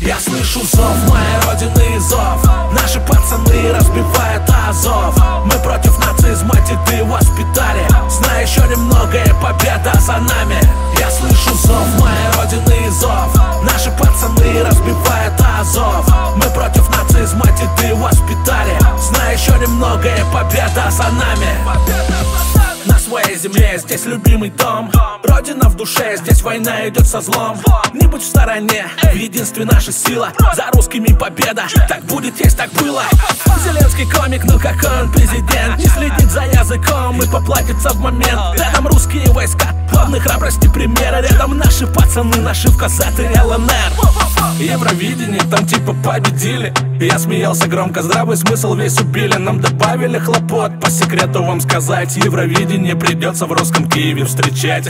Я слышу зов моей родины и зов. Наши пацаны разбивают Азов. Мы против нацизма, деды воспитали. Знаю еще немного и победа за нами. Я слышу зов моей родины и зов. Наши пацаны разбивают Азов. Мы против нацизма, деды воспитали. Знаю еще немного и победа за нами. На своей земле, здесь любимый дом. Родина в душе, здесь война идет со злом. Не будь в стороне, в единстве наша сила. За русскими победа, так будет, есть, так было. Зеленский комик, ну какой он президент. Не следит за языком и поплатится в момент. Рядом русские войска, главной храбрости примеры. Рядом наши пацаны, нашивка ЗАТ и ЛНР. Евровидение, там типа победили. Я смеялся громко, здравый смысл весь убили. Нам добавили хлопот, по секрету вам сказать. Евровидение придется в русском Киеве встречать.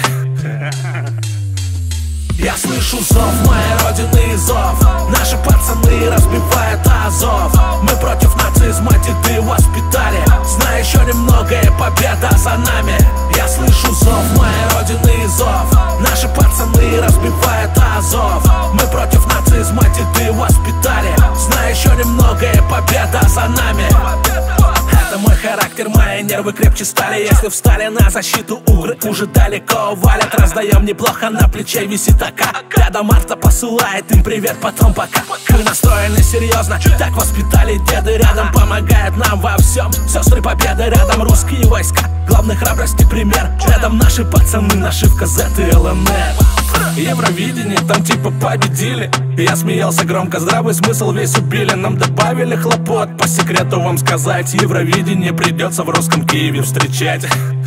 Я слышу зов моей родины и зов. Наши пацаны разбивают Азов. Мы против нацизма, деды воспитали. Знаю еще немного и победа за нами. Я слышу зов моей родины и зов. Наши пацаны разбивают Азов. Мы против нацизма, деды воспитали. Знаю еще немного и победа за нами. Это мой характер, мои нервы крепче стали. Если встали на защиту, угры уже далеко валят. Раздаем неплохо, на плече висит АК. Рядом Марта посылает им привет, потом пока. Мы настроены серьезно, так воспитали деды. Рядом помогают нам во всем сестры победы. Рядом русские войска, главной храбрости пример. Рядом наши пацаны, нашивка ЗАТ и ЛНР. Евровидение, там типа победили. Я смеялся громко, здравый смысл весь убили. Нам добавили хлопот, по секрету вам сказать. Евровидение придется в русском Киеве встречать.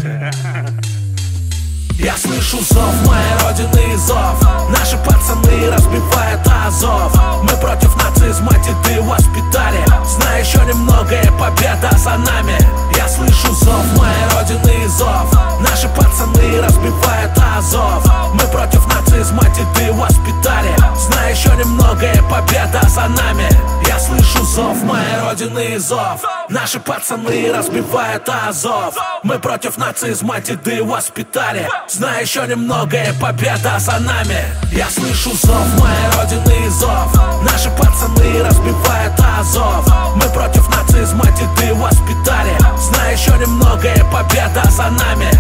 Я слышу зов моей родины и зов. Наши пацаны разбивают Азов. Мы против нацизма, деды воспитали. Знаю еще немного и победа за нами. Я слышу зов моей родины и зов. Наши пацаны разбивают Азов. Мы против нацизма, деды воспитали. Знаю еще немного и победа за нами. Я слышу зов моей родины и зов. Наши пацаны разбивают Азов. Мы против нацизма, деды воспитали. Знаю еще немного и победа за нами. Я слышу зов моей родины и зов. Наши пацаны разбивают Азов. Мы против нацизма, деды воспитали. Знаю еще немного и победа за нами.